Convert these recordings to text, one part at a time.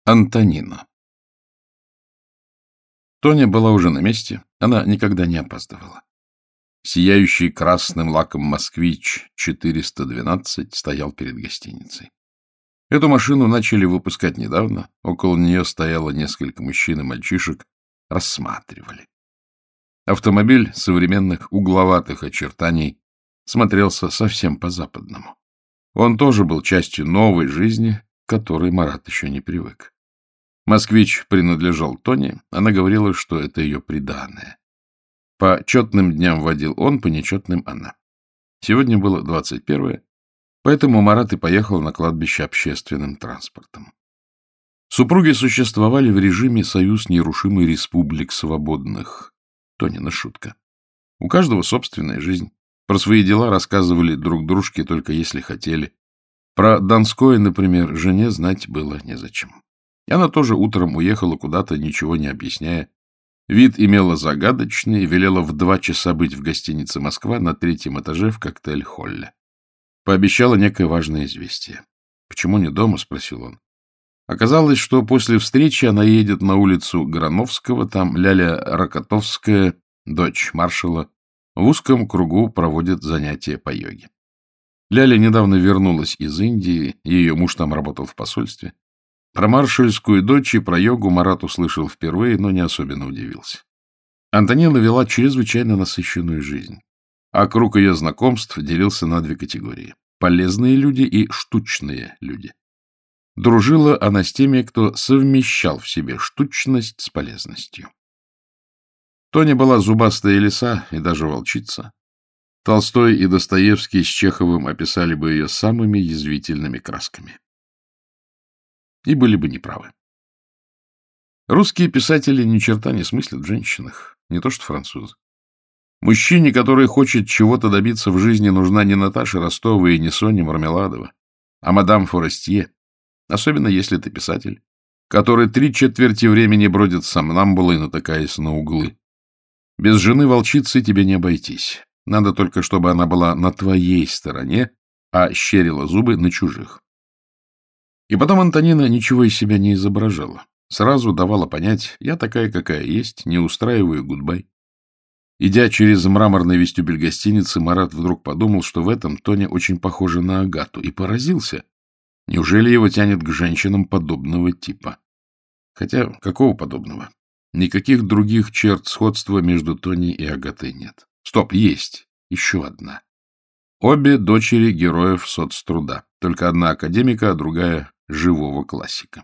Антонина. Тоня была уже на месте, она никогда не опаздывала. Сияющий красным лаком «Москвич» 412 стоял перед гостиницей. Эту машину начали выпускать недавно, около нее стояло несколько мужчин и мальчишек, рассматривали. Автомобиль современных угловатых очертаний смотрелся совсем по-западному. Он тоже был частью новой жизни, к которой Марат еще не привык. «Москвич» принадлежал Тоне, она говорила, что это ее приданое. По четным дням водил он, по нечетным — она. Сегодня было 21-е, поэтому Марат и поехал на кладбище общественным транспортом. Супруги существовали в режиме «Союз нерушимый республик свободных». Тонина шутка. У каждого собственная жизнь. Про свои дела рассказывали друг дружке только если хотели. Про Донское, например, жене знать было незачем. И она тоже утром уехала куда-то, ничего не объясняя. Вид имела загадочный, велела в 2 часа быть в гостинице «Москва» на 3-м этаже в коктейль-холле. Пообещала некое важное известие. «Почему не дома?» — спросил он. Оказалось, что после встречи она едет на улицу Грановского, там Ляля Рокотовская, дочь маршала, в узком кругу проводит занятия по йоге. Ляля недавно вернулась из Индии, ее муж там работал в посольстве. Про маршальскую дочь и про йогу Марат услышал впервые, но не особенно удивился. Антонина вела чрезвычайно насыщенную жизнь, а круг ее знакомств делился на 2 категории — полезные люди и штучные люди. Дружила она с теми, кто совмещал в себе штучность с полезностью. Тоня была зубастая лиса и даже волчица. Толстой и Достоевский с Чеховым описали бы ее самыми язвительными красками. И были бы неправы. Русские писатели ни черта не смыслят в женщинах, не то что французы. Мужчине, который хочет чего-то добиться в жизни, нужна не Наташа Ростова и не Соня Мармеладова, а мадам Форестье, особенно если ты писатель, который 3/4 времени бродит сомнамбулой, натыкаясь на углы. Без жены-волчицы тебе не обойтись. Надо только, чтобы она была на твоей стороне, а щерила зубы на чужих. И потом Антонина ничего из себя не изображала. Сразу давала понять: я такая, какая есть, не устраиваю гудбай. Идя через мраморный вестибюль гостиницы, Марат вдруг подумал, что в этом Тоня очень похожа на Агату, и поразился. Неужели его тянет к женщинам подобного типа? Хотя, какого подобного? Никаких других черт сходства между Тоней и Агатой нет. Стоп, есть. Еще одна. Обе дочери героев соцтруда. Только одна академика, а другая — живого классика.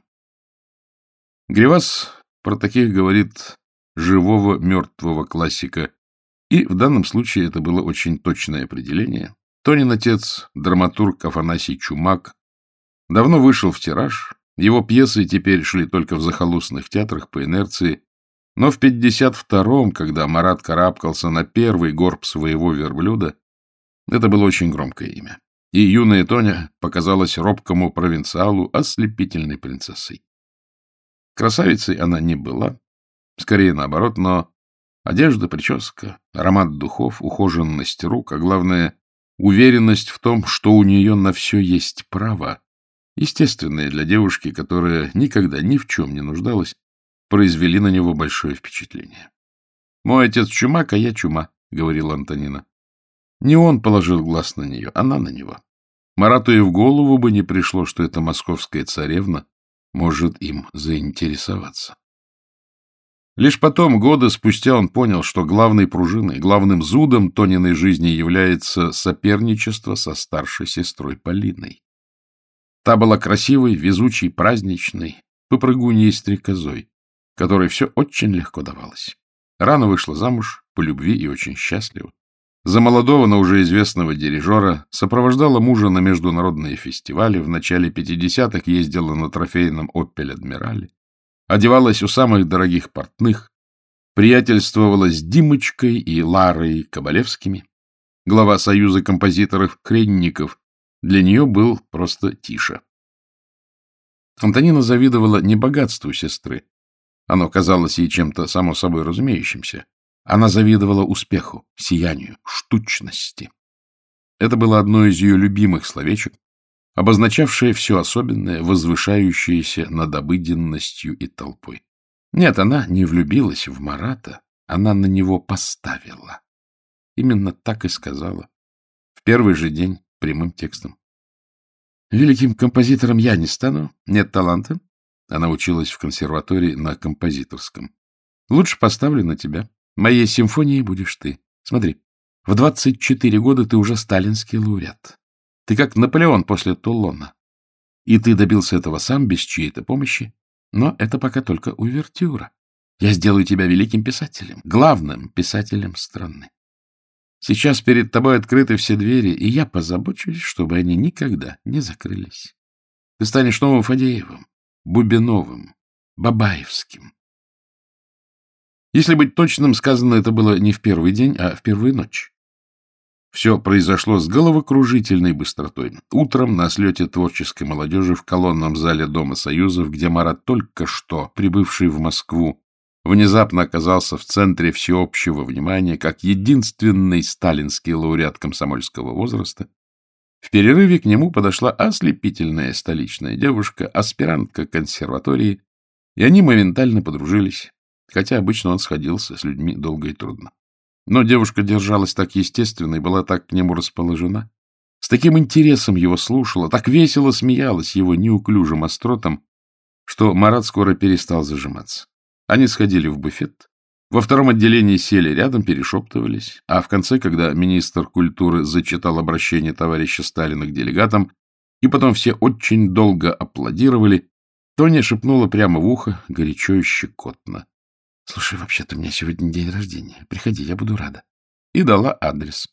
Гривас про таких говорит «живого мертвого классика». И в данном случае это было очень точное определение. Тонин отец, драматург Афанасий Чумак, давно вышел в тираж. Его пьесы теперь шли только в захолустных театрах по инерции. Но в 52-м, когда Марат карабкался на первый горб своего верблюда, это было очень громкое имя. И юная Тоня показалась робкому провинциалу ослепительной принцессой. Красавицей она не была, скорее наоборот, но одежда, прическа, аромат духов, ухоженность рук, а главное — уверенность в том, что у нее на все есть право, естественное для девушки, которая никогда ни в чем не нуждалась, произвели на него большое впечатление. «Мой отец Чумак, а я Чума», — говорила Антонина. Не он положил глаз на нее, она на него. Марату и в голову бы не пришло, что эта московская царевна может им заинтересоваться. Лишь потом, годы спустя, он понял, что главной пружиной, главным зудом Тониной жизни является соперничество со старшей сестрой Полиной. Та была красивой, везучей, праздничной, попрыгуньей и стрекозой, которой все очень легко давалось. Рано вышла замуж, по любви и очень счастлива. За молодого, но уже известного дирижера сопровождала мужа на международные фестивали, в начале 50-х ездила на трофейном «Опель Адмирале», одевалась у самых дорогих портных, приятельствовала с Димочкой и Ларой Кабалевскими. Глава Союза композиторов-хренников для нее был просто Тиша. Антонина завидовала не богатству сестры, оно казалось ей чем-то само собой разумеющимся. Она завидовала успеху, сиянию, штучности. Это было одно из ее любимых словечек, обозначавшее все особенное, возвышающееся над обыденностью и толпой. Нет, она не влюбилась в Марата, она на него поставила. Именно так и сказала. В первый же день, прямым текстом. Великим композитором я не стану, нет таланта. Она училась в консерватории на композиторском. Лучше поставлю на тебя. Моей симфонией будешь ты. Смотри, в 24 года ты уже сталинский лауреат. Ты как Наполеон после Тулона. И ты добился этого сам, без чьей-то помощи. Но это пока только увертюра. Я сделаю тебя великим писателем, главным писателем страны. Сейчас перед тобой открыты все двери, и я позабочусь, чтобы они никогда не закрылись. Ты станешь новым Фадеевым, Бубеновым, Бабаевским. Если быть точным, сказано это было не в первый день, а в первую ночь. Все произошло с головокружительной быстротой. Утром на слете творческой молодежи в колонном зале Дома Союзов, где Марат, только что прибывший в Москву, внезапно оказался в центре всеобщего внимания как единственный сталинский лауреат комсомольского возраста, в перерыве к нему подошла ослепительная столичная девушка, аспирантка консерватории, и они моментально подружились, хотя обычно он сходился с людьми долго и трудно. Но девушка держалась так естественно и была так к нему расположена, с таким интересом его слушала, так весело смеялась его неуклюжим остротом, что Марат скоро перестал зажиматься. Они сходили в буфет, во втором отделении сели рядом, перешептывались, а в конце, когда министр культуры зачитал обращение товарища Сталина к делегатам, и потом все очень долго аплодировали, Тоня шепнула прямо в ухо, горячо и щекотно: — Слушай, вообще-то у меня сегодня день рождения. Приходи, я буду рада. И дала адрес.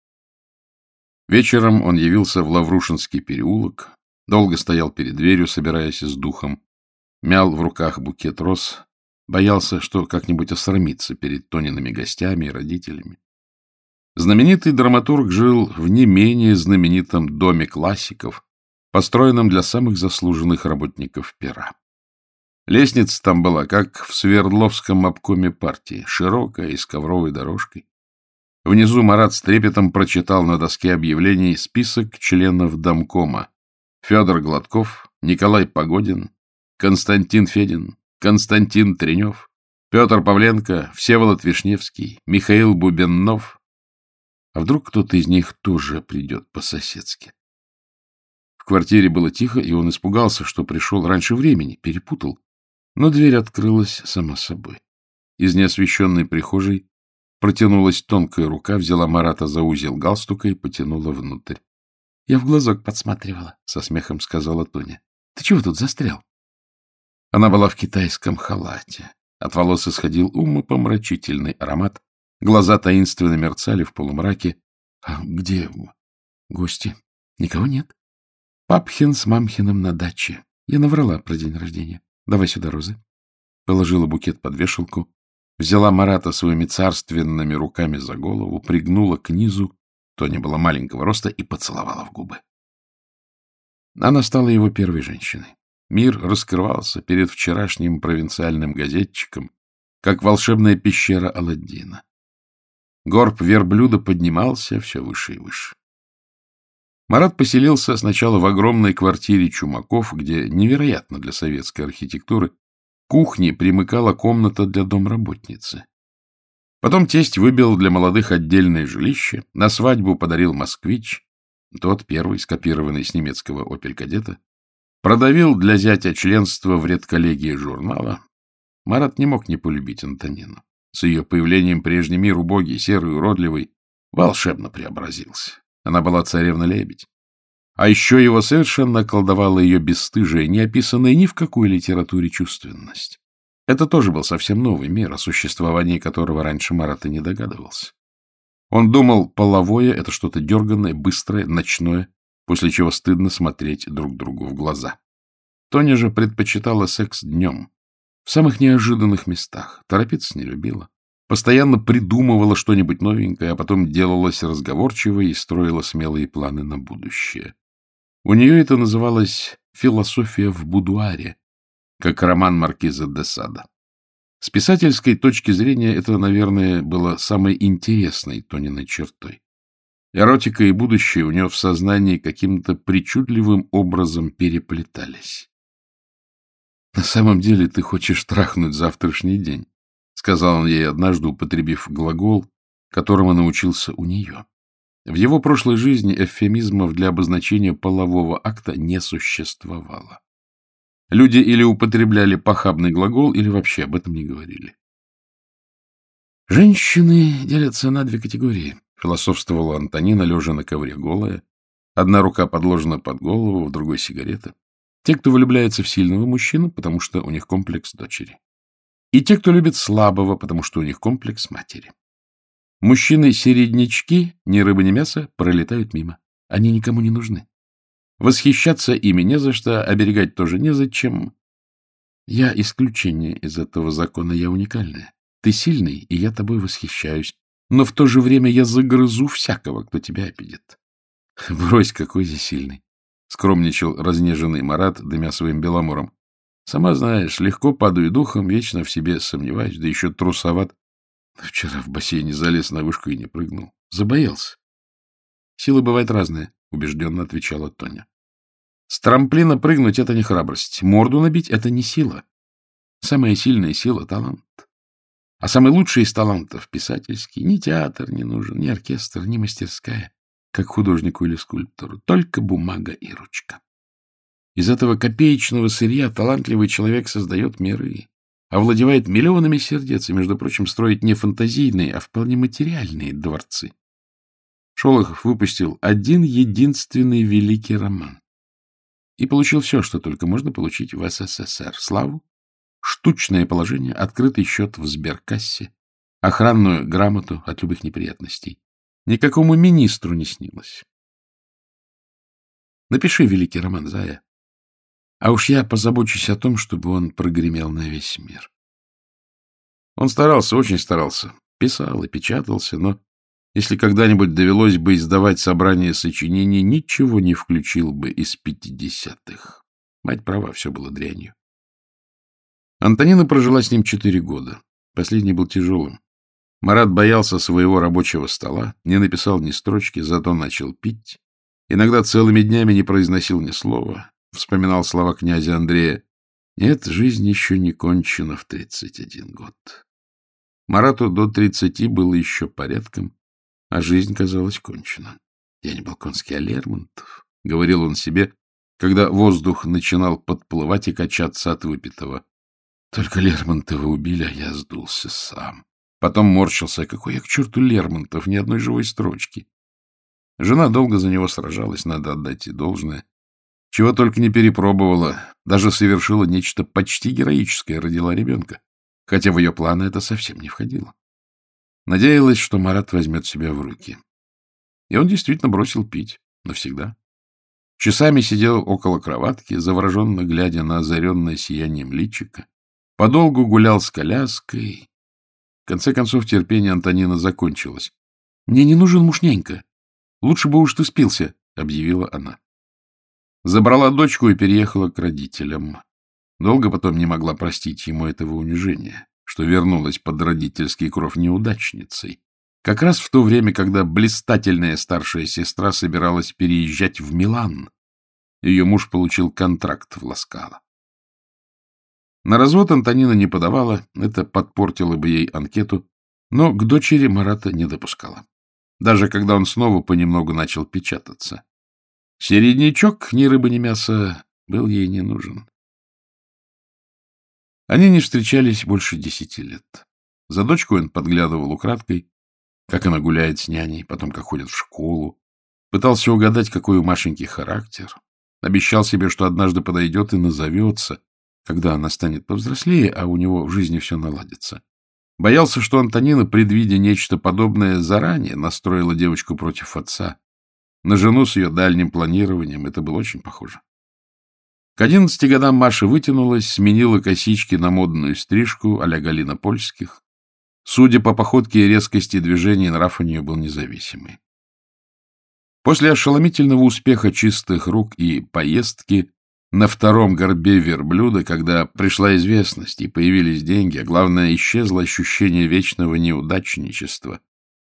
Вечером он явился в Лаврушинский переулок, долго стоял перед дверью, собираясь с духом, мял в руках букет роз, боялся, что как-нибудь осрамится перед Тониными гостями и родителями. Знаменитый драматург жил в не менее знаменитом доме классиков, построенном для самых заслуженных работников пера. Лестница там была, как в Свердловском обкоме партии, широкая и с ковровой дорожкой. Внизу Марат с трепетом прочитал на доске объявлений список членов домкома: Федор Гладков, Николай Погодин, Константин Федин, Константин Тренев, Петр Павленко, Всеволод Вишневский, Михаил Бубеннов. А вдруг кто-то из них тоже придет по-соседски? В квартире было тихо, и он испугался, что пришел раньше времени, перепутал. Но дверь открылась сама собой. Из неосвещенной прихожей протянулась тонкая рука, взяла Марата за узел галстука и потянула внутрь. — Я в глазок подсматривала, — со смехом сказала Тоня. — Ты чего тут застрял? Она была в китайском халате. От волос исходил умопомрачительный аромат. Глаза таинственно мерцали в полумраке. — А где гости? Никого нет. Папхин с Мамхиным на даче. Я наврала про день рождения. Давай сюда розы. Положила букет под вешалку, взяла Марата своими царственными руками за голову, пригнула к низу, Тоня была маленького роста, и поцеловала в губы. Она стала его первой женщиной. Мир раскрывался перед вчерашним провинциальным газетчиком, как волшебная пещера Аладдина. Горб верблюда поднимался все выше и выше. Марат поселился сначала в огромной квартире Чумаков, где, невероятно для советской архитектуры, к кухне примыкала комната для домработницы. Потом тесть выбил для молодых отдельное жилище, на свадьбу подарил «Москвич», тот первый, скопированный с немецкого «Опель-кадета», продавил для зятя членство в редколлегии журнала. Марат не мог не полюбить Антонину. С ее появлением прежний мир, убогий, серый, уродливый, волшебно преобразился. Она была царевна-лебедь. А еще его совершенно околдовала ее бесстыжая, не описанная ни в какой литературе чувственность. Это тоже был совсем новый мир, о существовании которого раньше Марат и не догадывался. Он думал, половое — это что-то дерганное, быстрое, ночное, после чего стыдно смотреть друг другу в глаза. Тоня же предпочитала секс днем, в самых неожиданных местах, торопиться не любила. Постоянно придумывала что-нибудь новенькое, а потом делалась разговорчивой и строила смелые планы на будущее. У нее это называлось «философия в будуаре», как роман маркиза де Сада. С писательской точки зрения это, наверное, было самой интересной Тониной чертой. Эротика и будущее у нее в сознании каким-то причудливым образом переплетались. — На самом деле ты хочешь трахнуть завтрашний день, — сказал он ей однажды, употребив глагол, которому научился у нее. В его прошлой жизни эвфемизмов для обозначения полового акта не существовало. Люди или употребляли похабный глагол, или вообще об этом не говорили. «Женщины делятся на две категории», — философствовала Антонина, лежа на ковре голая. Одна рука подложена под голову, в другой — сигарета. Те, кто влюбляется в сильного мужчину, потому что у них комплекс дочери. И те, кто любит слабого, потому что у них комплекс матери. Мужчины-середнячки, ни рыба, ни мясо, пролетают мимо. Они никому не нужны. Восхищаться ими не за что, оберегать тоже незачем. Я исключение из этого закона, я уникальная. Ты сильный, и я тобой восхищаюсь. Но в то же время я загрызу всякого, кто тебя обидит. Брось, какой здесь сильный. Скромничал разнеженный Марат, дымя своим беломором. Сама знаешь, легко падаю духом, вечно в себе сомневаюсь, да еще трусоват. Вчера в бассейне залез на вышку и не прыгнул. Забоялся. Сила бывает разная, убежденно отвечала Тоня. С трамплина прыгнуть — это не храбрость. Морду набить — это не сила. Самая сильная сила — талант. А самый лучший из талантов — писательский. Ни театр не нужен, ни оркестр, ни мастерская, как художнику или скульптору. Только бумага и ручка. Из этого копеечного сырья талантливый человек создает миры, овладевает миллионами сердец и, между прочим, строит не фантазийные, а вполне материальные дворцы. Шолохов выпустил один единственный великий роман и получил все, что только можно получить в СССР. Славу, штучное положение, открытый счет в сберкассе, охранную грамоту от любых неприятностей. Никакому министру не снилось. Напиши великий роман, Зая, а уж я позабочусь о том, чтобы он прогремел на весь мир. Он старался, очень старался, писал и печатался, но если когда-нибудь довелось бы издавать собрание сочинений, ничего не включил бы из 50-х. Мать права, все было дрянью. Антонина прожила с ним 4 года. Последний был тяжелым. Марат боялся своего рабочего стола, не написал ни строчки, зато начал пить. Иногда целыми днями не произносил ни слова. Вспоминал слова князя Андрея. Нет, жизнь еще не кончена в 31 год. Марату до 30 было еще порядком, а жизнь казалась кончена. Я не Балконский, а Лермонтов, — говорил он себе, когда воздух начинал подплывать и качаться от выпитого. Только Лермонтова убили, а я сдулся сам. Потом морщился. Какой я к черту Лермонтов, ни одной живой строчки. Жена долго за него сражалась, надо отдать ей должное. Чего только не перепробовала, даже совершила нечто почти героическое, родила ребенка, хотя в ее планы это совсем не входило. Надеялась, что Марат возьмет себя в руки. И он действительно бросил пить навсегда. Часами сидел около кроватки, завороженно глядя на озаренное сиянием личико, подолгу гулял с коляской. В конце концов терпение Антонина закончилось. — Мне не нужен муж-нянька. Лучше бы уж ты спился, — объявила она. Забрала дочку и переехала к родителям. Долго потом не могла простить ему этого унижения, что вернулась под родительский кров неудачницей, как раз в то время, когда блистательная старшая сестра собиралась переезжать в Милан. Ее муж получил контракт в Ласкало. На развод Антонина не подавала, это подпортило бы ей анкету, но к дочери Марата не допускала. Даже когда он снова понемногу начал печататься. Середнячок, ни рыба, ни мясо, был ей не нужен. Они не встречались больше 10 лет. За дочкой он подглядывал украдкой, как она гуляет с няней, потом как ходит в школу. Пытался угадать, какой у Машеньки характер. Обещал себе, что однажды подойдет и назовется, когда она станет повзрослее, а у него в жизни все наладится. Боялся, что Антонина, предвидя нечто подобное заранее, настроила девочку против отца. На жену с ее дальним планированием это было очень похоже. К 11 годам Маша вытянулась, сменила косички на модную стрижку а-ля Галина Польских. Судя по походке и резкости движений, нрав у нее был независимый. После ошеломительного успеха «Чистых рук» и поездки на втором горбе верблюда, когда пришла известность и появились деньги, а главное, исчезло ощущение вечного неудачничества,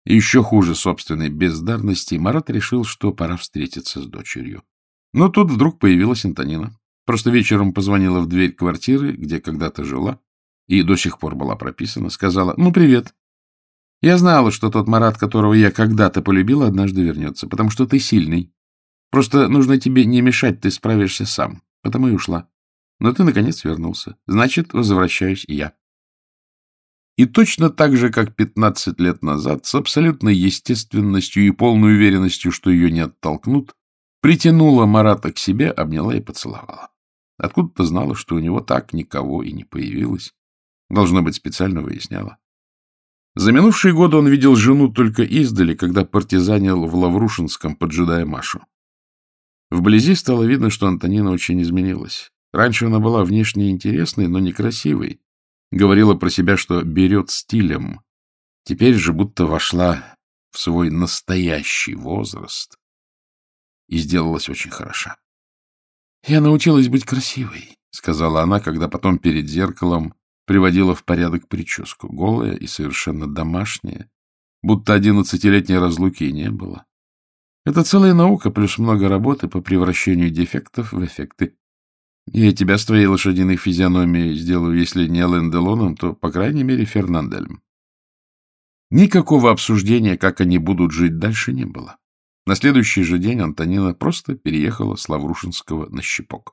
И еще хуже собственной бездарности, Марат решил, что пора встретиться с дочерью. Но тут вдруг появилась Антонина. Просто вечером позвонила в дверь квартиры, где когда-то жила, и до сих пор была прописана, сказала: «Ну, привет. Я знала, что тот Марат, которого я когда-то полюбила, однажды вернется, потому что ты сильный. Просто нужно тебе не мешать, ты справишься сам. Потому и ушла. Но ты, наконец, вернулся. Значит, возвращаюсь и я». И точно так же, как 15 лет назад, с абсолютной естественностью и полной уверенностью, что ее не оттолкнут, притянула Марата к себе, обняла и поцеловала. Откуда-то знала, что у него так никого и не появилось. Должно быть, специально выясняла. За минувшие годы он видел жену только издали, когда партизанил в Лаврушинском, поджидая Машу. Вблизи стало видно, что Антонина очень изменилась. Раньше она была внешне интересной, но некрасивой. Говорила про себя, что берет стилем. Теперь же будто вошла в свой настоящий возраст и сделалась очень хороша. — Я научилась быть красивой, — сказала она, когда потом перед зеркалом приводила в порядок прическу, голая и совершенно домашняя, будто 11-летней разлуки и не было. Это целая наука, плюс много работы по превращению дефектов в эффекты. Я тебя с твоей лошадиной физиономией сделаю, если не Ален Делоном, то, по крайней мере, Фернандельм. Никакого обсуждения, как они будут жить дальше, не было. На следующий же день Антонина просто переехала с Лаврушинского на Щепок.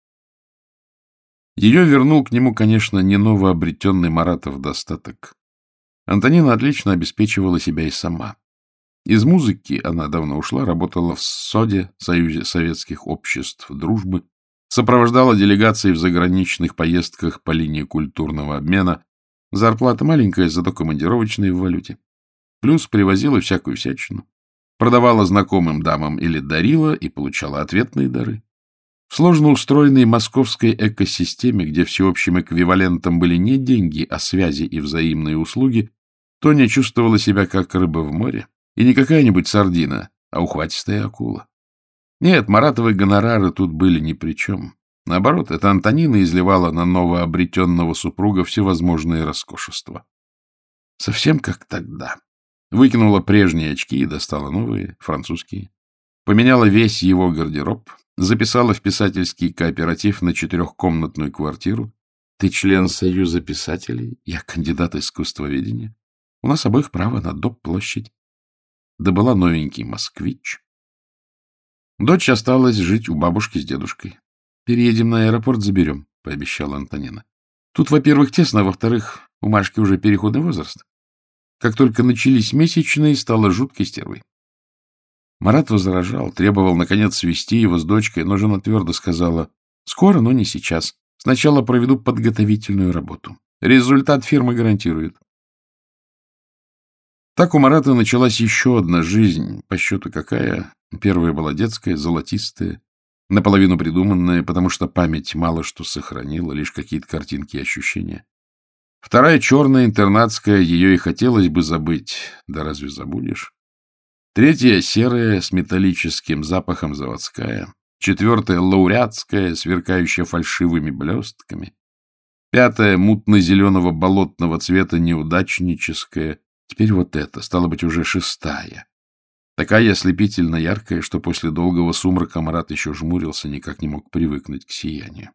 Ее вернул к нему, конечно, не новообретенный Маратов достаток. Антонина отлично обеспечивала себя и сама. Из музыки она давно ушла, работала в СОДе, Союзе советских обществ дружбы, сопровождала делегации в заграничных поездках по линии культурного обмена. Зарплата маленькая, зато командировочные в валюте. Плюс привозила всякую всячину. Продавала знакомым дамам или дарила и получала ответные дары. В сложно устроенной московской экосистеме, где всеобщим эквивалентом были не деньги, а связи и взаимные услуги, Тоня чувствовала себя как рыба в море. И не какая-нибудь сардина, а ухватистая акула. Нет, Маратовы гонорары тут были ни при чем. Наоборот, эта Антонина изливала на новообретенного супруга всевозможные роскошества. Совсем как тогда. Выкинула прежние очки и достала новые, французские. Поменяла весь его гардероб, записала в писательский кооператив на 4-комнатную квартиру. Ты член Союза писателей, я кандидат искусствоведения. У нас обоих право на доп-площадь. Добыла новенький москвич. Дочь осталась жить у бабушки с дедушкой. — Переедем на аэропорт, заберем, — пообещала Антонина. — Тут, во-первых, тесно, а во-вторых, у Машки уже переходный возраст. Как только начались месячные, стала жуткой стервой. Марат возражал, требовал, наконец, свести его с дочкой, но жена твердо сказала: — Скоро, но не сейчас. Сначала проведу подготовительную работу. Результат фирма гарантирует. Так у Марата началась еще одна жизнь, по счету какая. Первая была детская, золотистая, наполовину придуманная, потому что память мало что сохранила, лишь какие-то картинки и ощущения. Вторая черная, интернатская, ее и хотелось бы забыть, да разве забудешь? Третья серая, с металлическим запахом, заводская. Четвертая лауреатская, сверкающая фальшивыми блестками. Пятая мутно-зеленого болотного цвета, неудачническая. Теперь вот это, стало быть, уже шестая. Такая ослепительно яркая, что после долгого сумрака Марат еще жмурился, никак не мог привыкнуть к сиянию.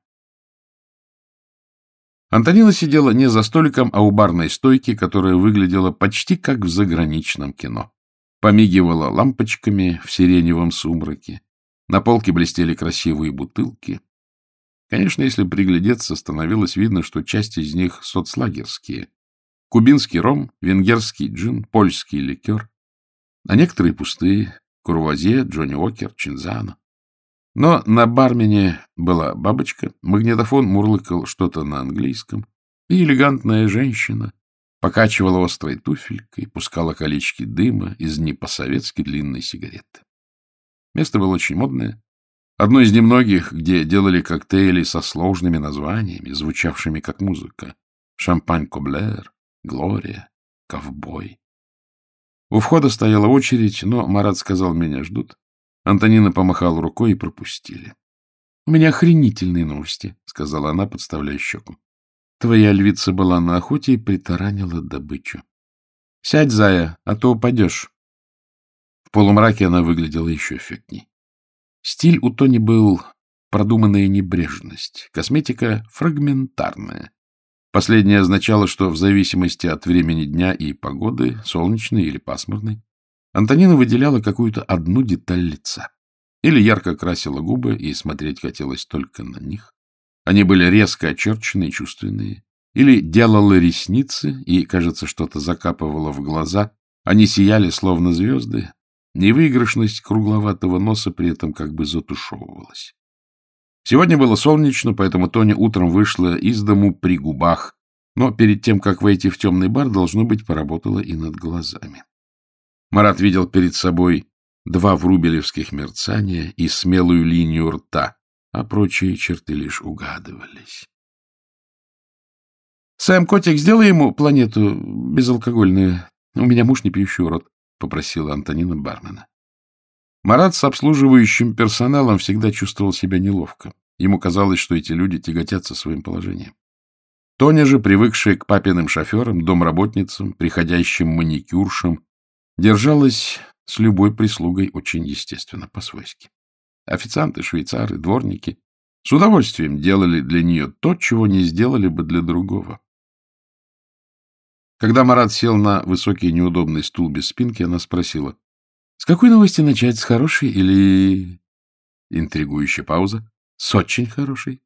Антонина сидела не за столиком, а у барной стойки, которая выглядела почти как в заграничном кино. Помигивала лампочками в сиреневом сумраке. На полке блестели красивые бутылки. Конечно, если приглядеться, становилось видно, что часть из них соцлагерские. Кубинский ром, венгерский джин, польский ликер. А некоторые пустые. Курвазье, Джонни Уокер, Чинзано. Но на бармене была бабочка, магнитофон мурлыкал что-то на английском, и элегантная женщина покачивала острой туфелькой, пускала колечки дыма из не по-советски длинной сигареты. Место было очень модное. Одно из немногих, где делали коктейли со сложными названиями, звучавшими как музыка. Шампань Коблер, Глория, Ковбой. У входа стояла очередь, но Марат сказал: меня ждут. Антонина помахала рукой и пропустили. — У меня охренительные новости, — сказала она, подставляя щеку. — Твоя львица была на охоте и притаранила добычу. — Сядь, зая, а то упадешь. В полумраке она выглядела еще эффектней. Стиль у Тони был продуманная небрежность, косметика фрагментарная. Последнее означало, что в зависимости от времени дня и погоды, солнечной или пасмурной, Антонина выделяла какую-то одну деталь лица. Или ярко красила губы, и смотреть хотелось только на них. Они были резко очерченные и чувственные. Или делала ресницы, и, кажется, что-то закапывала в глаза. Они сияли, словно звезды. Невыигрышность кругловатого носа при этом как бы затушевывалась. Сегодня было солнечно, поэтому Тоня утром вышла из дому при губах, но перед тем, как войти в темный бар, должно быть, поработала и над глазами. Марат видел перед собой 2 врубелевских мерцания и смелую линию рта, а прочие черты лишь угадывались. — Сэм, котик, сделай ему планету безалкогольную. У меня муж не пьющий урод, — попросила Антонина бармена. Марат с обслуживающим персоналом всегда чувствовал себя неловко. Ему казалось, что эти люди тяготятся своим положением. Тоня же, привыкшая к папиным шоферам, домработницам, приходящим маникюршам, держалась с любой прислугой очень естественно, по-свойски. Официанты, швейцары, дворники с удовольствием делали для нее то, чего не сделали бы для другого. Когда Марат сел на высокий неудобный стул без спинки, она спросила: — С какой новости начать? С хорошей или... Интригующая пауза. — С очень хорошей.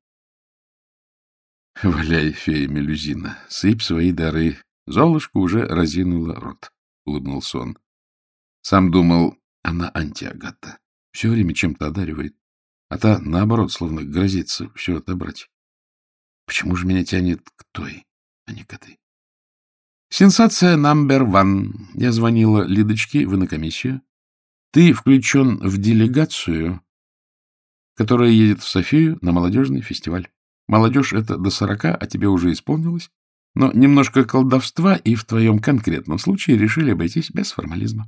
— Валяй, фея Мелюзина, сыпь свои дары. Золушка уже разинула рот, — улыбнулся он. Сам думал, она антиагата. Все время чем-то одаривает. А та, наоборот, словно грозится все отобрать. Почему же меня тянет к той, а не к этой? Сенсация номер 1. Я звонила Лидочке в инокомиссию. Ты включен в делегацию, которая едет в Софию на молодежный фестиваль. Молодежь — это до 40, а тебе уже исполнилось. Но немножко колдовства, и в твоем конкретном случае решили обойтись без формализма.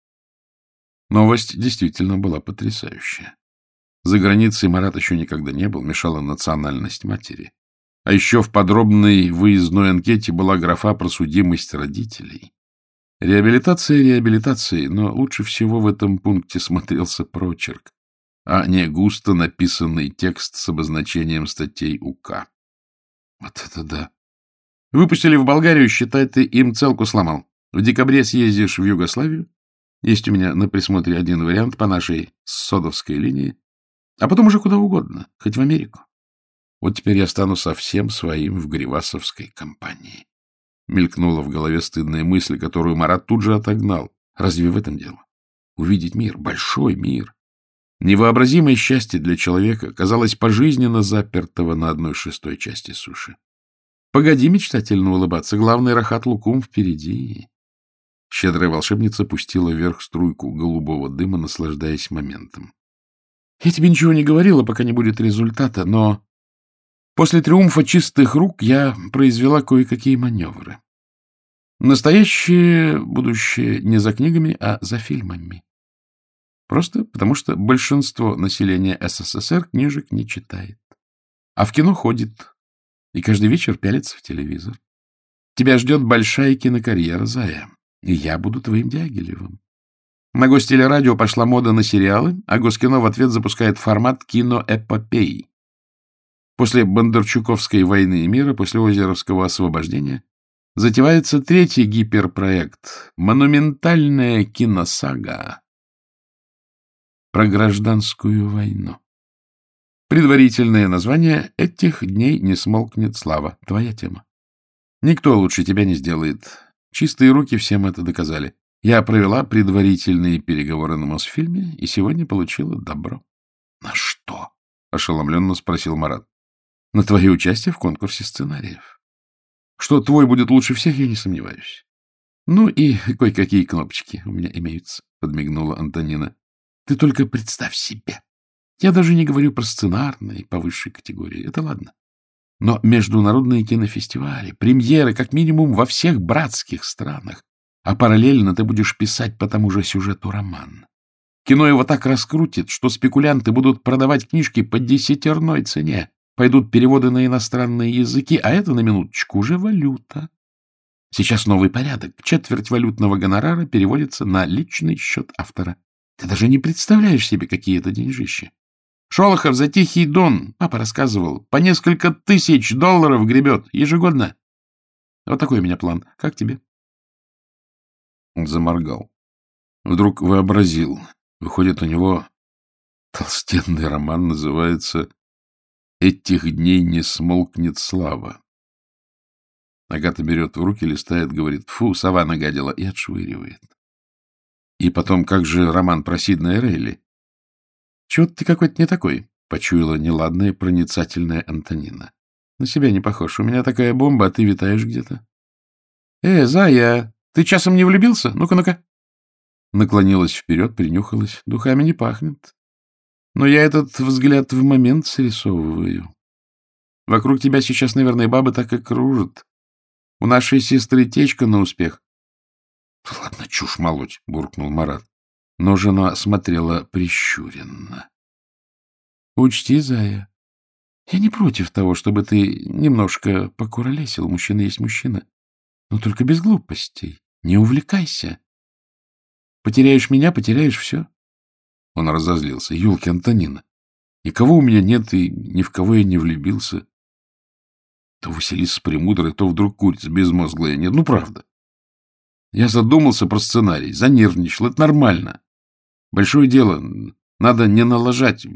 Новость действительно была потрясающая. За границей Марат еще никогда не был, мешала национальность матери. А еще в подробной выездной анкете была графа про судимость родителей. Реабилитация реабилитацией, но лучше всего в этом пункте смотрелся прочерк, а не густо написанный текст с обозначением статей УК. Вот это да! Выпустили в Болгарию, считай, ты им целку сломал. В декабре съездишь в Югославию. Есть у меня на присмотре один вариант по нашей Содовской линии. А потом уже куда угодно, хоть в Америку. Вот теперь я стану совсем своим в Гривасовской компании. Мелькнула в голове стыдная мысль, которую Марат тут же отогнал. Разве в этом дело? Увидеть мир, большой мир. Невообразимое счастье для человека, казалось, пожизненно запертого на 1/6 части суши. Погоди мечтательно улыбаться, главный рахат лукум впереди. Щедрая волшебница пустила вверх струйку голубого дыма, наслаждаясь моментом. Я тебе ничего не говорила, пока не будет результата, но после триумфа чистых рук я произвела кое-какие маневры. Настоящее будущее не за книгами, а за фильмами. Просто потому, что большинство населения СССР книжек не читает, а в кино ходит и каждый вечер пялится в телевизор. Тебя ждет большая кинокарьера, зая, и я буду твоим Дягилевым. На Гостелерадио пошла мода на сериалы, а Госкино в ответ запускает формат киноэпопеи. После Бондарчуковской «Войны и мира», после Озеровского освобождения, затевается 3-й гиперпроект — монументальная киносага про гражданскую войну. Предварительное название «Этих дней не смолкнет слава». Твоя тема. Никто лучше тебя не сделает. Чистые руки всем это доказали. Я провела предварительные переговоры на Мосфильме и сегодня получила добро. — На что? — ошеломленно спросил Марат. — На твое участие в конкурсе сценариев. Что твой будет лучше всех, я не сомневаюсь. — Ну и кое-какие кнопочки у меня имеются, — подмигнула Антонина. — Ты только представь себе. Я даже не говорю про сценарные по высшей категории. Это ладно. Но международные кинофестивали, премьеры, как минимум, во всех братских странах. А параллельно ты будешь писать по тому же сюжету роман. Кино его так раскрутит, что спекулянты будут продавать книжки по 10-терной цене. Пойдут переводы на иностранные языки, а это, на минуточку, уже валюта. Сейчас новый порядок. Четверть валютного гонорара переводится на личный счет автора. Ты даже не представляешь себе, какие это деньжища. Шолохов за Тихий Дон, папа рассказывал, по несколько тысяч долларов гребет ежегодно. Вот такой у меня план. Как тебе? Он заморгал. Вдруг вообразил. Выходит, у него толстенный роман называется «Этих дней не смолкнет слава». Агата берет в руки, листает, говорит: «Фу, сова нагадила», и отшвыривает. И потом, как же роман про Сиднея Рейли? — Чего ты какой-то не такой? — почуяла неладная проницательная Антонина. — На себя не похож. У меня такая бомба, а ты витаешь где-то. — Зая, ты часом не влюбился? Ну-ка, ну-ка. Наклонилась вперед, принюхалась. Духами не пахнет. Но я этот взгляд в момент срисовываю. Вокруг тебя сейчас, наверное, бабы так и кружат. У нашей сестры течка на успех. — Ладно, чушь молоть, — буркнул Марат. Но жена смотрела прищуренно. — Учти, Зая, я не против того, чтобы ты немножко покуролесил. Мужчина есть мужчина. Но только без глупостей. Не увлекайся. Потеряешь меня, потеряешь все. Он разозлился. — Юлки, Антонина, никого у меня нет, и ни в кого я не влюбился. То Василиса Премудрая, то вдруг курица безмозглая. Нет, ну правда. Я задумался про сценарий, занервничал. Это нормально. Большое дело. Надо не налажать.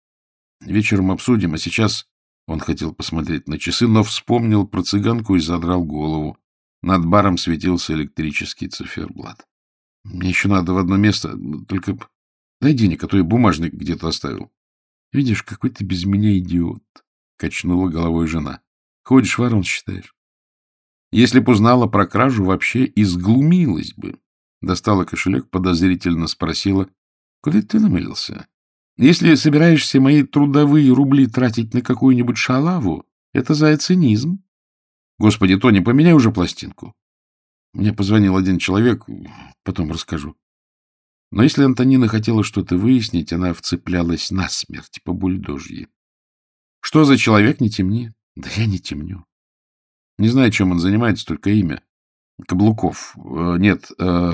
Вечером обсудим, а сейчас... Он хотел посмотреть на часы, но вспомнил про цыганку и задрал голову. Над баром светился электрический циферблат. Мне еще надо в одно место, только дай денег, а то я бумажник где-то оставил. Видишь, какой ты без меня идиот, — качнула головой жена. Ходишь, ворон считаешь. Если б узнала про кражу, вообще изглумилась бы. Достала кошелек, подозрительно спросила: — Куда ты намылился? Если собираешься мои трудовые рубли тратить на какую-нибудь шалаву, это за цинизм. Господи, Тони, поменяй уже пластинку. Мне позвонил один человек, потом расскажу. Но если Антонина хотела что-то выяснить, она вцеплялась насмерть по бульдожьи. Что за человек, не темни? Да я не темню. Не знаю, чем он занимается, только имя. Каблуков. Нет,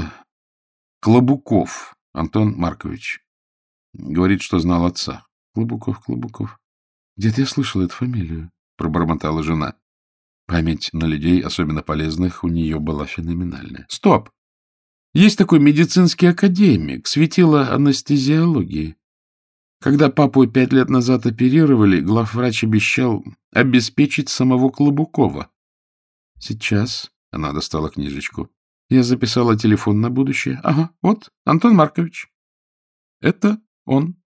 Клобуков Антон Маркович. Говорит, что знал отца. Клобуков. Где-то я слышала эту фамилию, пробормотала жена. Память на людей, особенно полезных, у нее была феноменальная. Стоп! Есть такой медицинский академик, светило анестезиологии. Когда папу 5 лет назад оперировали, главврач обещал обеспечить самого Клобукова. Сейчас, она достала книжечку, я записала телефон на будущее. Ага, вот, Антон Маркович. Это он.